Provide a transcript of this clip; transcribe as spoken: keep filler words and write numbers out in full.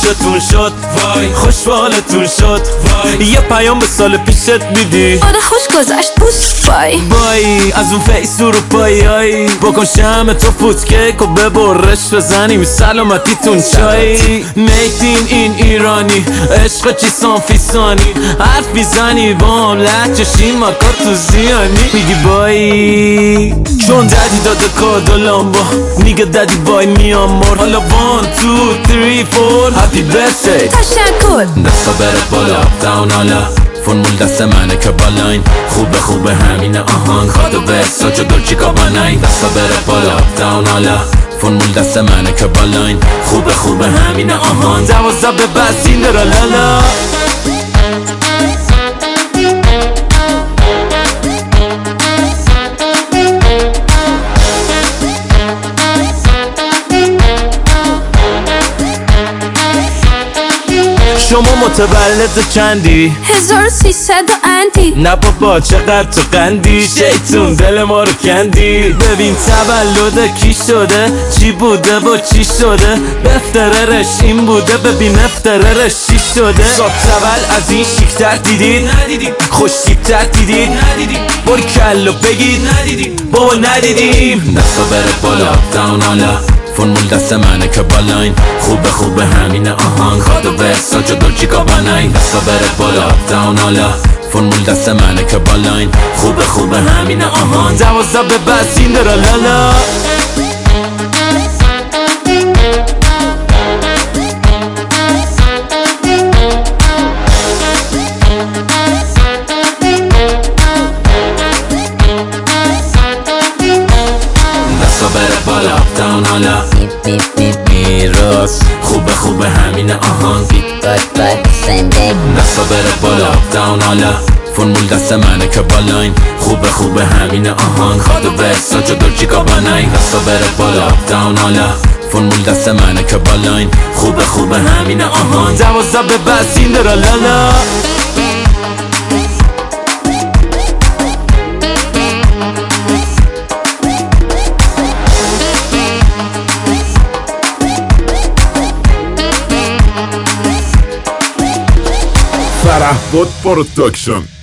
خوشتون شد وای خوشحالتون شد وای یه پیام به سال پیشت میدی آره خوش گذشت بوس بای بای از اون فیس اروپایی بکن شمع تو فوتکیک و ببرش بزنیم سلامتیتون چای میتین این ایرانی عشق چی سانفیسانی حرف میزنی با هم لحجشی مکا تو زیانی میگی بای چون دادی داده کادو لامبا نیگه دادی بای میام مر حالا وان تو تری فور هپی برثدی تشکر دستا بره بالا داون حالا فرمول دست منه که بالاین خوبه خوبه همینه آهان کادو برسا چو دلچی کاباناین دستا بره بالا داون حالا فرمول دست منه که بالاین خوبه خوبه همینه آهان دوازده به بسین درا لالا شما متولد چندی؟ هزار و سیصد و اندی نه بابا چقدر تو قندی شیطون دل ما رو کندی ببین تولد کی شده چی بوده با چی شده بفتررش این بوده ببین افتررش چی شده صاحب تول از این شیکتر دیدید ندیدید خوش شیکتر دیدید ندیدید بار کلو بگید ندیدید بابا ندیدیم دستا بره بالا داون حالا فرمول دست منه که بالاین خوبه خوبه همینه آهان کادو برسا چو دلچی کاباناین دستا بره بالا داون حالا فرمول دست منه که بالاین خوبه خوبه همینه آهان دوازده به بسین درا لالا دستا بره بالا داون حالا میراس خوبه خوبه همینه آهان دستا بره بالا داون حالا فرمول دست منه که بالاین خوبه خوبه همینه آهان کادو برسا چو دلچی کاباناین دستا بره بالا داون حالا فرمول دست منه که بالاین خوبه خوبه همینه آهان دوازده به بسین درا لالا فرهباد پروداکشن